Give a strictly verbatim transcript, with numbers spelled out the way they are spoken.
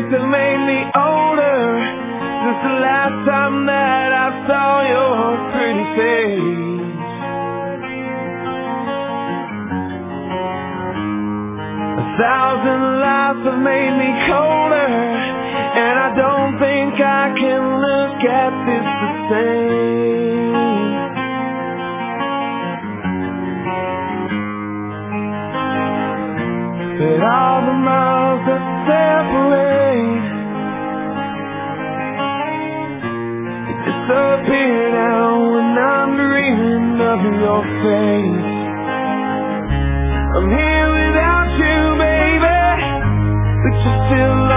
days have made me older since the last time that I saw your pretty face. A thousand lives have made me colder, and I don't think I can look at this the same. But all the miles that separate disappear now when I'm dreaming of your face. I'm here without you, baby, but you're still